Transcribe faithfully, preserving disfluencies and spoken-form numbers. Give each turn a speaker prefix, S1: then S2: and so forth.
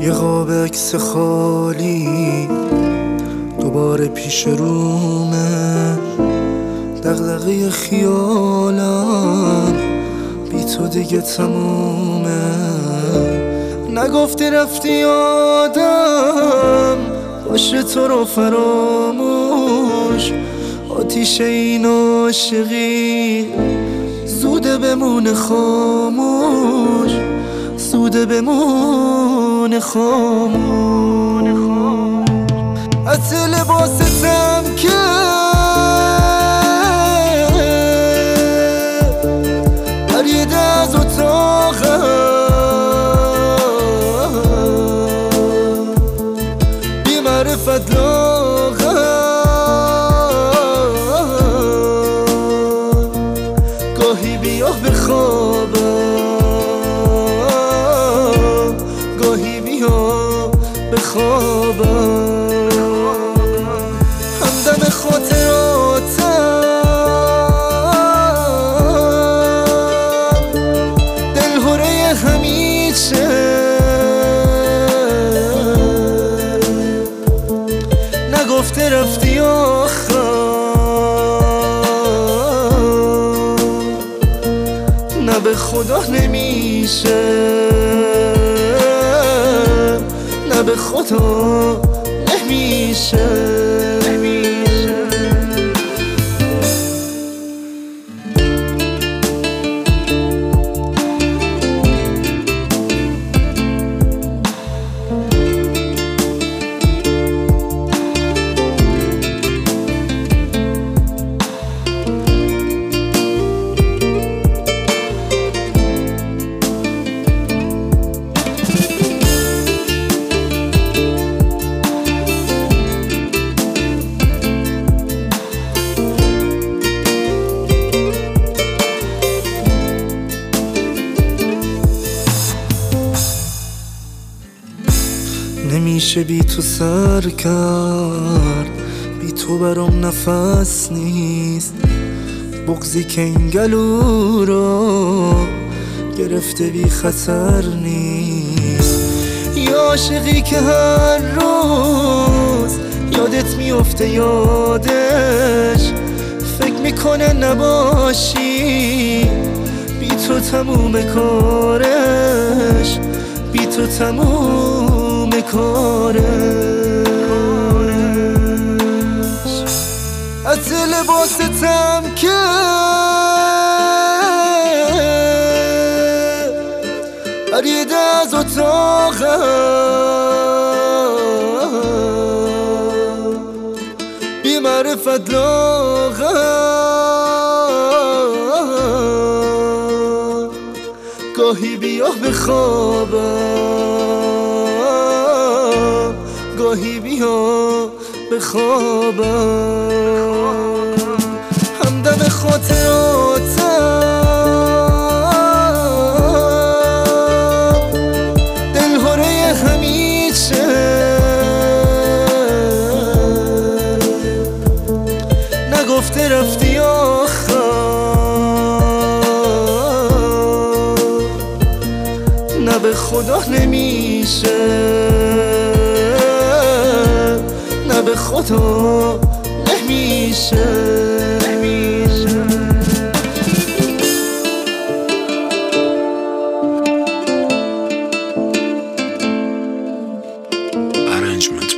S1: یه قاب عکس خالی دوباره پیش رومه، دغدغه خیالم بی تو دیگه تمومه. نگفتی رفتی یادم باشه تو رو فراموش، آتیش این عاشقی زوده بمونه خاموش، زوده بمونه خاموش. از لباستم که پریده از اتاقم، بی معرفت لاغم، گاهی بیا بخوابم، گاهی بیا بخوابم. همدم خاطراتم دلهوره همیشه، نگفته رفتی آخر نه به خدا نمیشه، نه به خدا نمیشه. نمیشه بی تو سر کرد، بی تو برام نفس نیست. بغضی که این گلو رو گرفته بی خطر نیست. یا عاشقی که هر روز یادت میفته یادش فکر میکنه نباشی، بی تو تموم کارش، بی تو تموم کارش. از لباستم که پریده از اتاقم، بی معرفت لاغم، گاهی بیا بخوابم، گاهی بیا بخوابم. همدم خاطراتم دلهوره همیشه، نگفته رفتی آخر نه به خدا نمیشه، نه به خدا نمیشه.
S2: Arrangement